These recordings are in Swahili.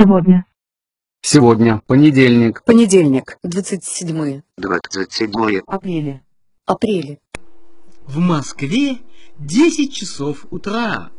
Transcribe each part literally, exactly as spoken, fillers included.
Сегодня. Сегодня понедельник. Понедельник, двадцать седьмое. двадцать седьмое Апреля. Апреля. В Москве десять часов утра.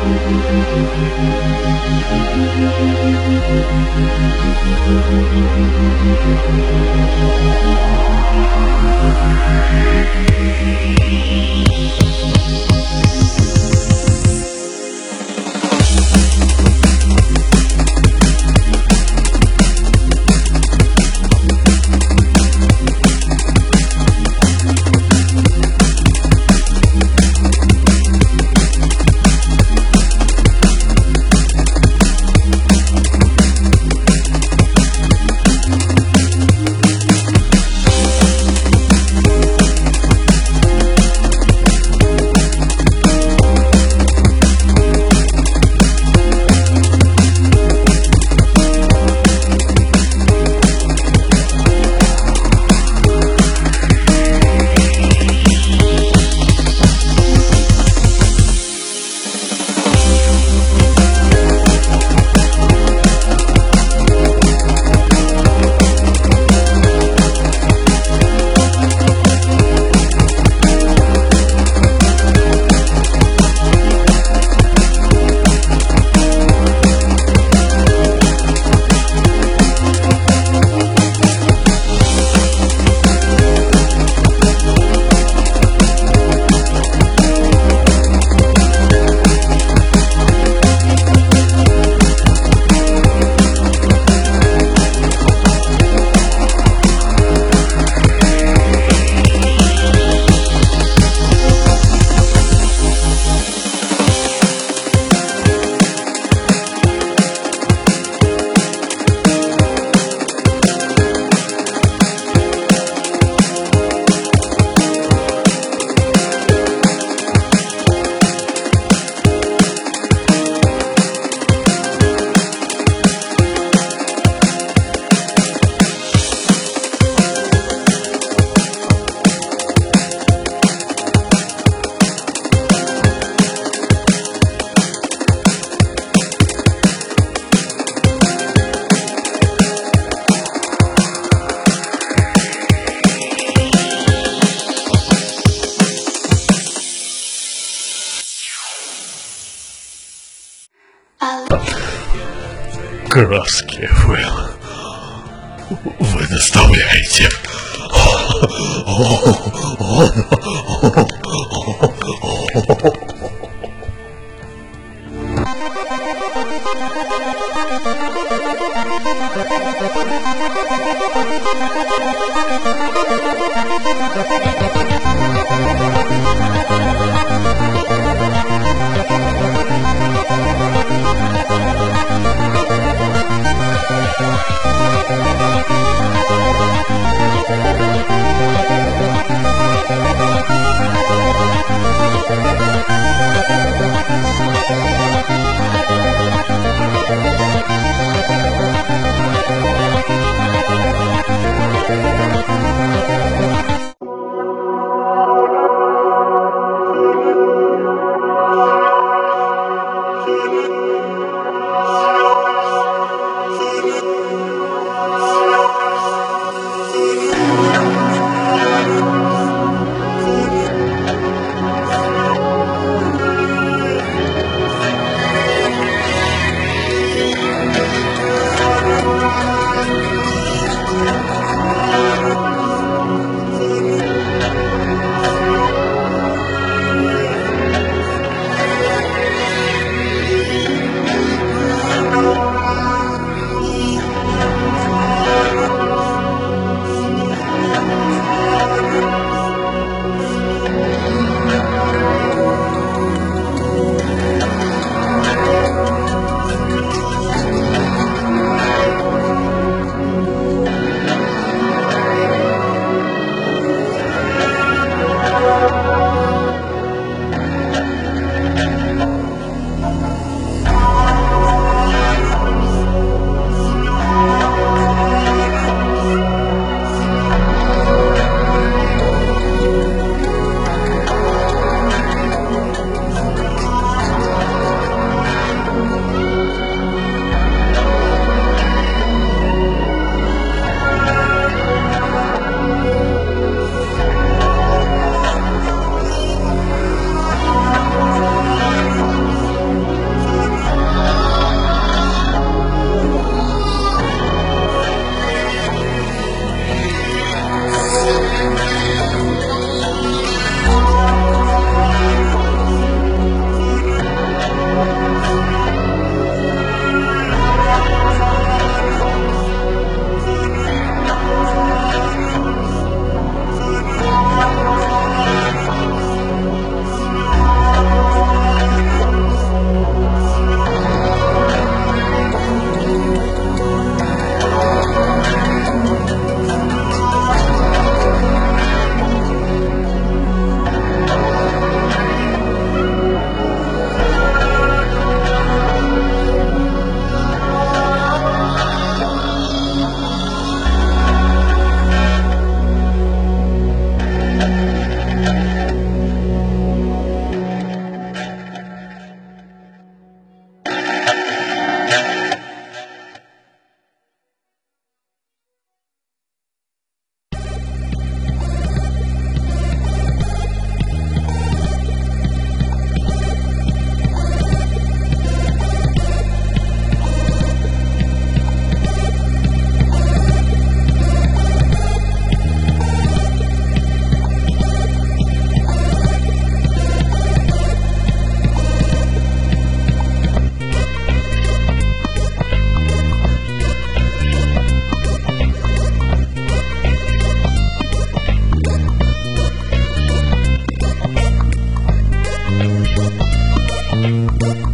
Краски вы, вы доставляете.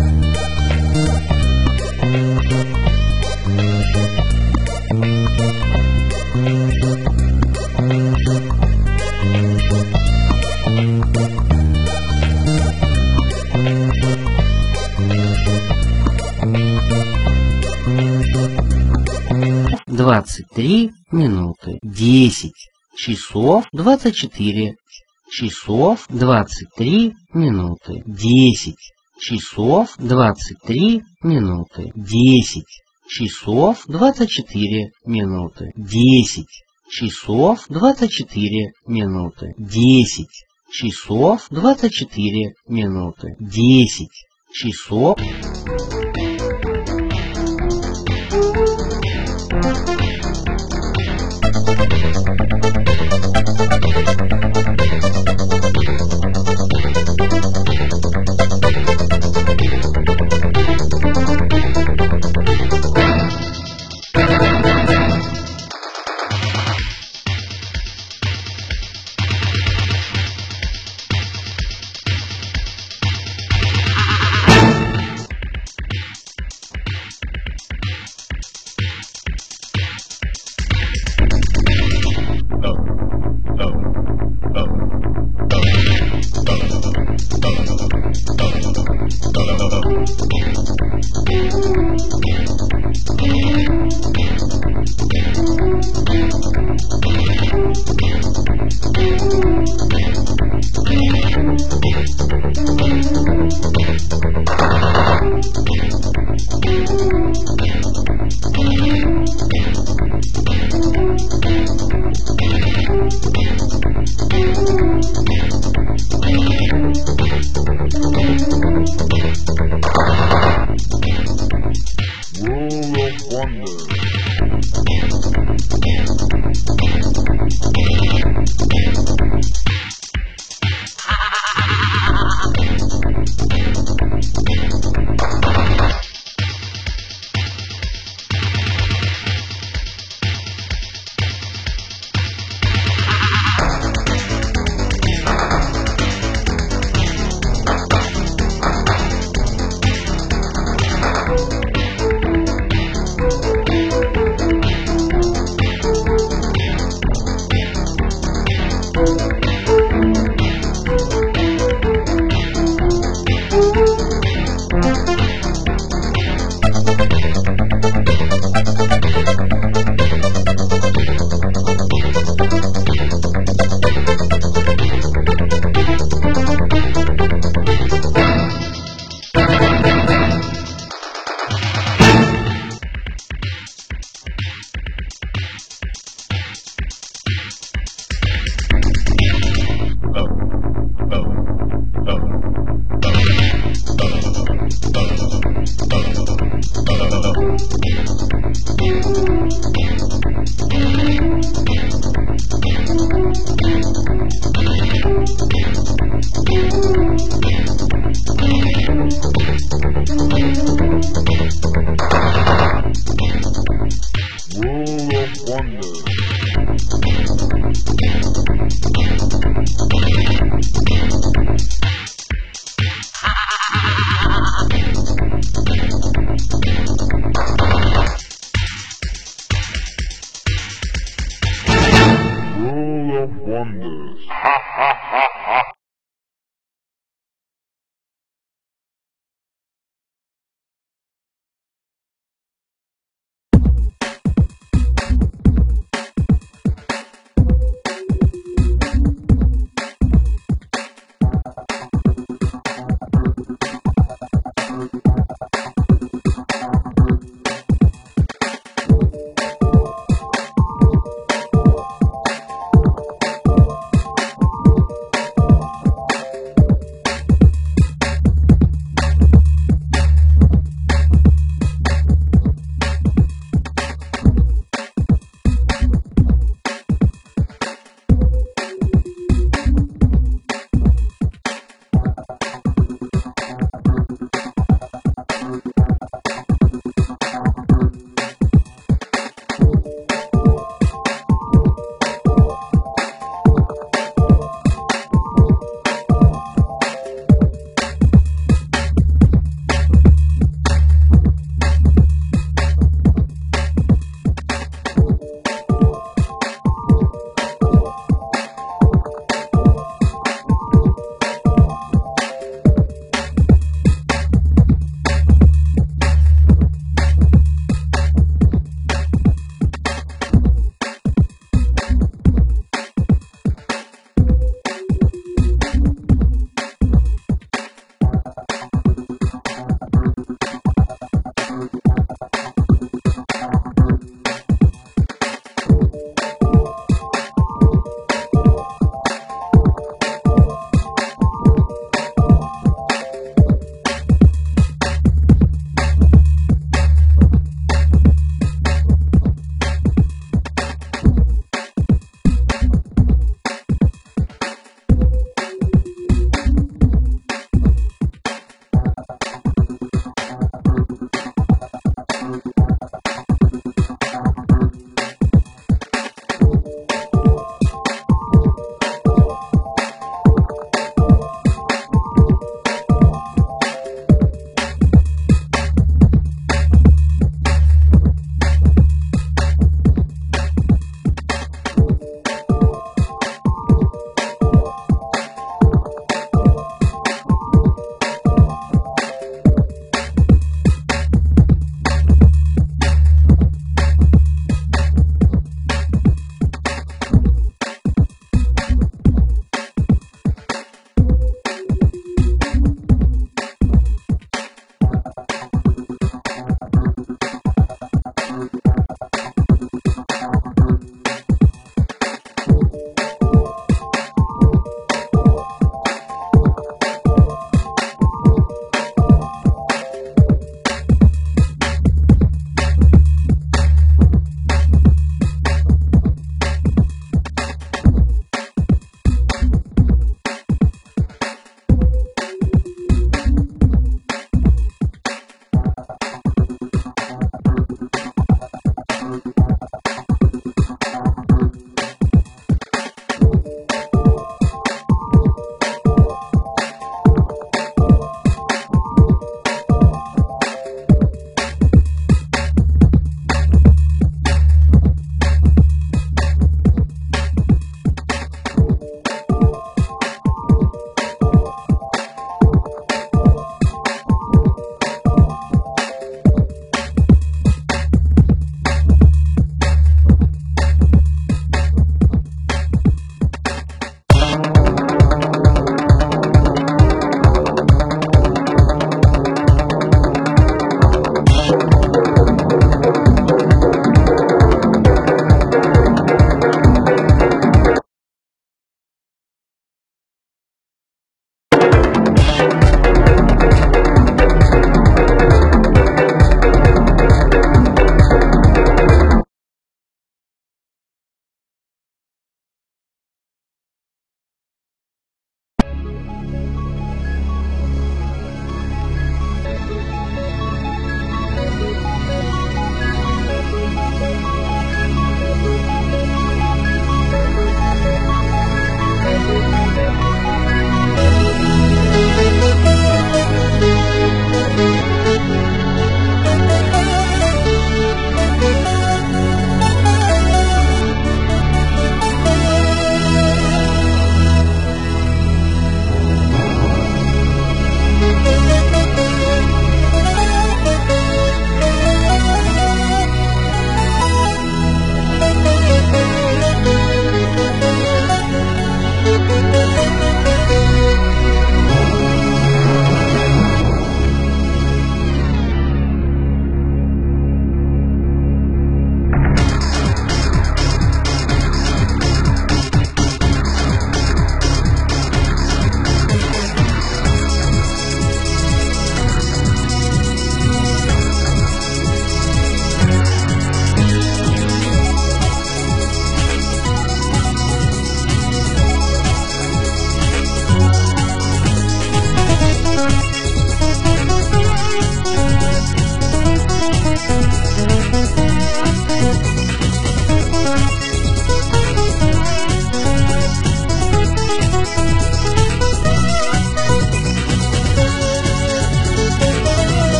двадцать три минуты, десять часов двадцать четыре часов двадцать три минуты, десять часов двадцать три минуты, десять часов двадцать четыре минуты, десять часов двадцать четыре минуты, десять часов двадцать четыре минуты, десять часов.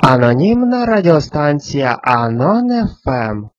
Анонімна радіостанція Анон еф ем.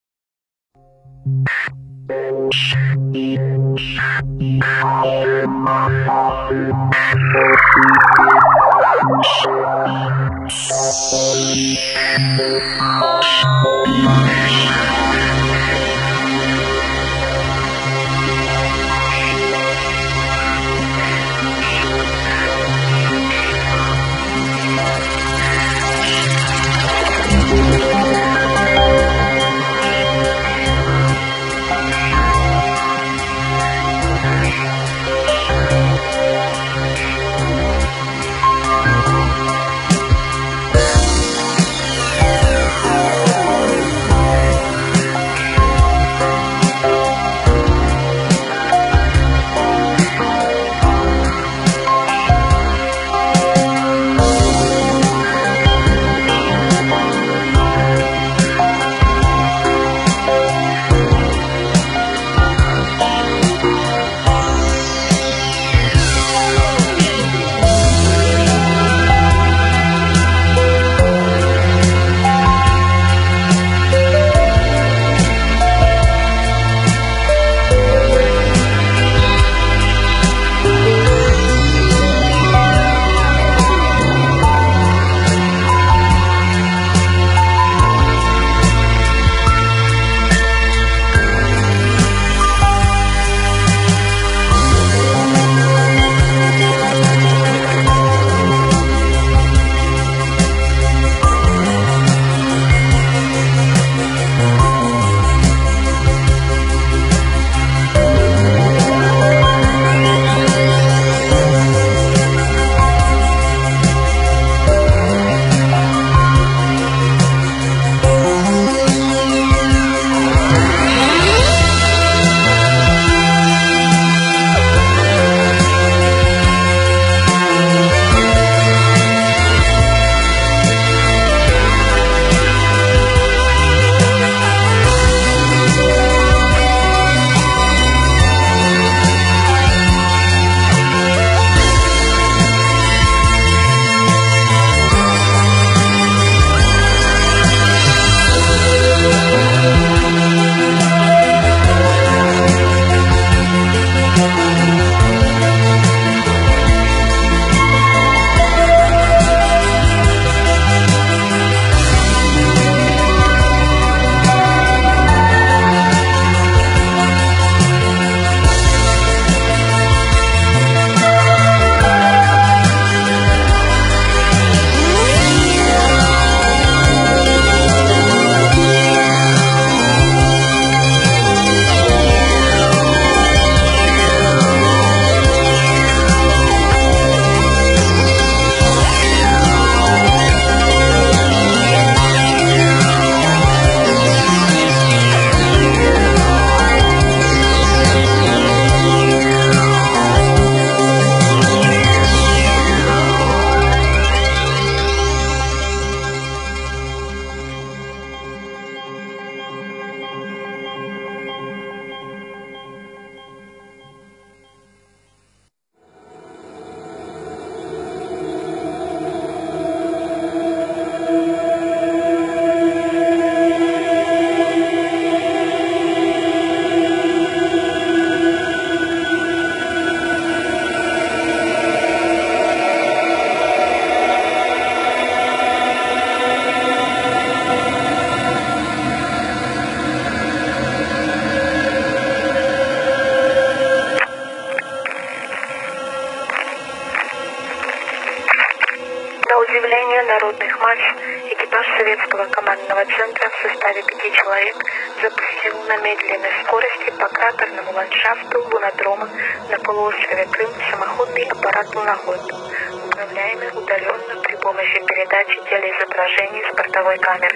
удивлению народных масс, экипаж советского командного центра в составе пяти человек запустил на медленной скорости по кратерному ландшафту лунодрома на полуострове Крым самоходный аппарат «Луноход», управляемый удаленно при помощи передачи телеизображений с бортовой камеры.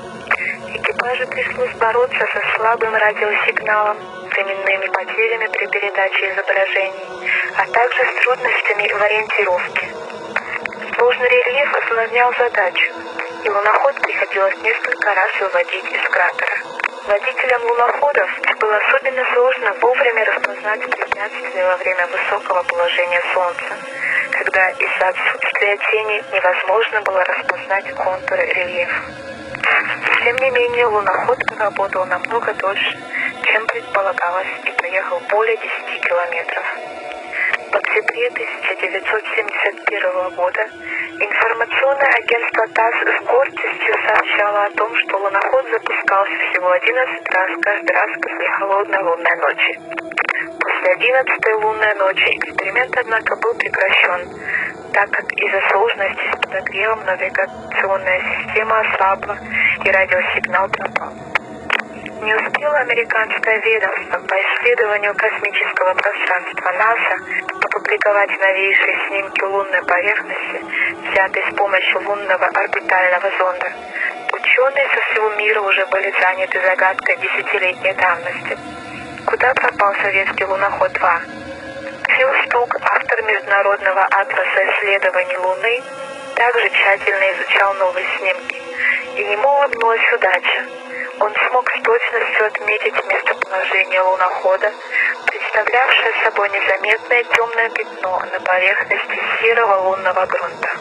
Экипажу пришлось бороться со слабым радиосигналом, временными потерями при передаче изображений, а также с трудностями в ориентировке. Сложный рельеф осложнял задачу, и луноход приходилось несколько раз выводить из кратера. Водителям луноходов было особенно сложно вовремя распознать препятствия во время высокого положения Солнца. когда из-за отсутствия тени невозможно было распознать контуры рельефа. Тем не менее, луноход работал намного дольше, чем предполагалось, и проехал более десяти километров. В октябре тысяча девятьсот семьдесят первого года информационное агентство ТАСС с гордостью сообщало о том, что луноход запускался всего одиннадцать раз каждый раз после холодной лунной ночи. После одиннадцатой лунной ночи эксперимент, однако, был прекращен, так как из-за сложности с подогревом навигационная система ослабла и радиосигнал пропал. Не успело американское ведомство по исследованию космического пространства НАСА опубликовать новейшие снимки лунной поверхности, взятые с помощью лунного орбитального зонда. Ученые со всего мира уже были заняты загадкой десятилетней давности. Куда пропал советский луноход-два? Фил Стук, автор Международного атласа исследований Луны, также тщательно изучал новые снимки. И ему улыбнулась удача. Он смог с точностью отметить местоположение лунохода, представлявшее собой незаметное темное пятно на поверхности серого лунного грунта.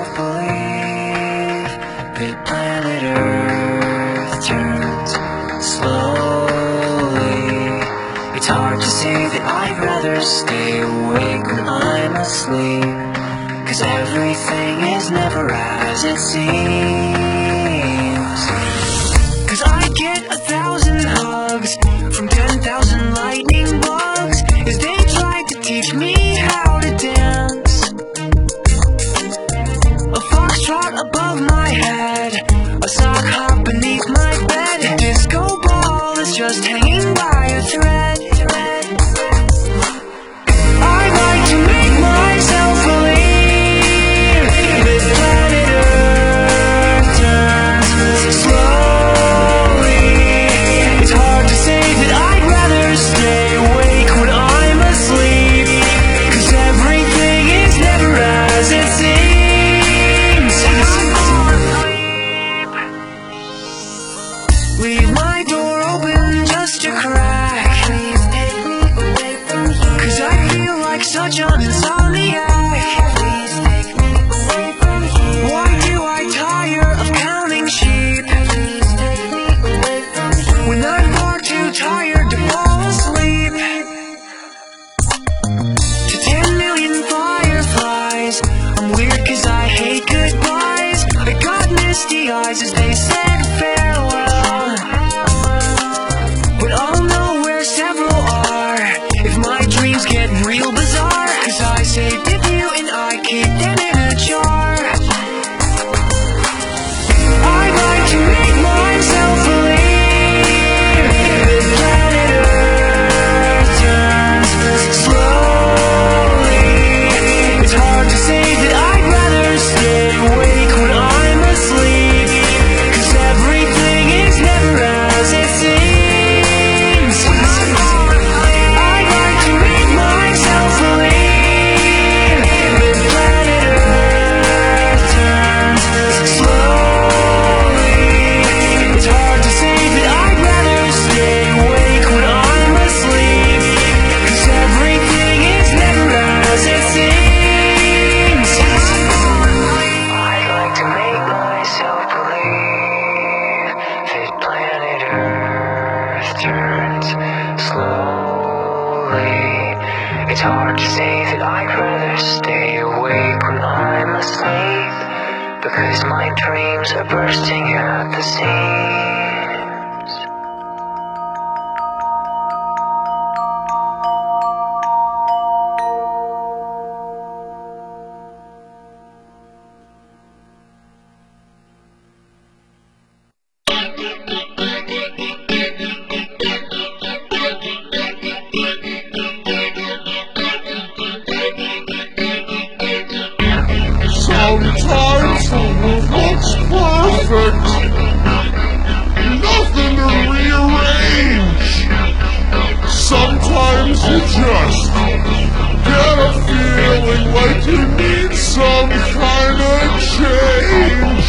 myself believe that planet Earth turns slowly. It's hard to say that I'd rather stay awake when I'm asleep, 'cause everything is never as it seems. 'Cause I get a thousand hugs from ten thousand lightning bugs as they try to teach me how to dance. A foxtrot above my head, a sock hop beneath my bed, a disco ball that's just hanging by a thread. I'd like to make myself believe that planet Earth turns slowly. It's hard to say that I'd rather stay awake when I'm asleep, 'cause everything is never as it seems. Leave my door open just a crack, 'cause I feel like such an insomniac. Why do I tire of counting sheep when I'm far too tired to fall asleep? To ten million fireflies, I'm weird 'cause I hate goodbyes. I got misty eyes as they said farewell, but I'll know where several are if my dreams get real bizarre, 'cause I saved a few and I keep them in a jar. I'd like to make myself believe that planet Earth turns slowly. It's hard to say that I'd rather stay awake when I'm asleep, 'cause everything is never as it seems. I'd like to make myself believe that planet Earth turns slowly. It's hard to say that I'd rather stay awake when I'm asleep, 'cause everything is never as it seems. I'd like to make myself believe that planet Earth turns slowly. It's hard to say that I'd rather stay awake when I'm asleep, because my dreams are bursting at the seams. Sometimes the world looks perfect, nothing to rearrange. Sometimes you just get a feeling like you need some kind of change.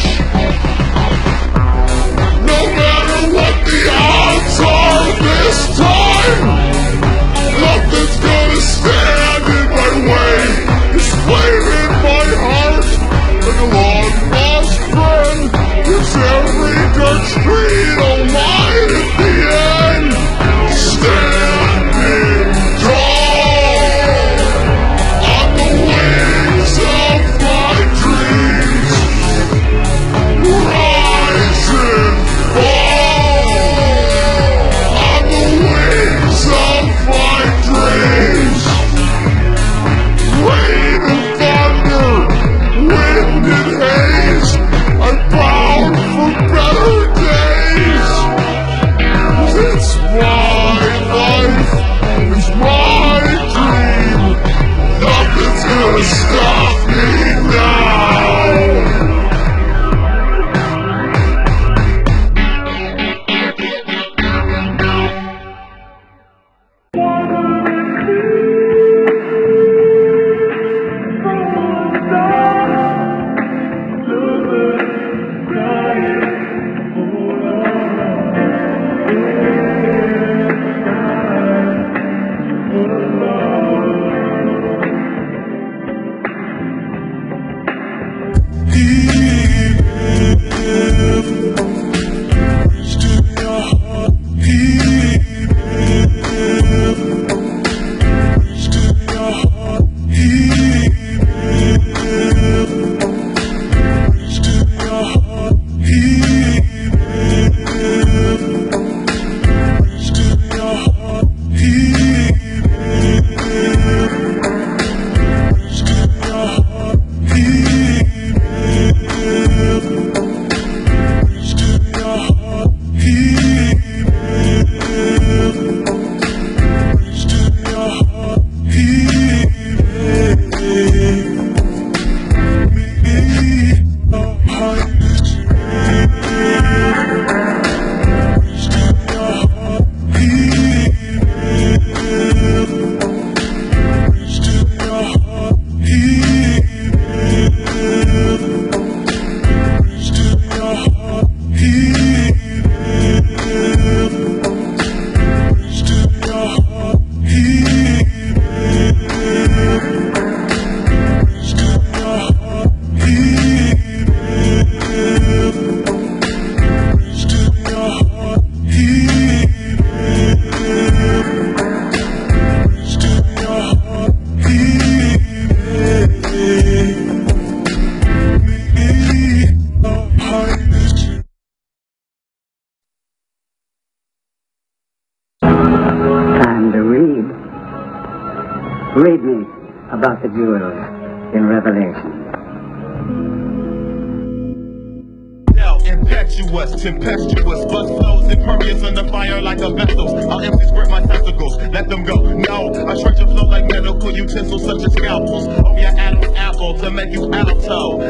No matter what the odds are this time, nothing's gonna stand in my way. It's playing in my heart like a long lost friend. It's every dark street of mine at the end. Standing tall on the wings of my dreams. Doctor Jewel in Revelation. Impetuous, tempestuous, buzz flows, impervious under fire like a vessel. I'll empty squirt my testicles, let them go. No, I stretch your flow like medical utensils such as scalpels. Oh yeah, Adam's apple to make you alto.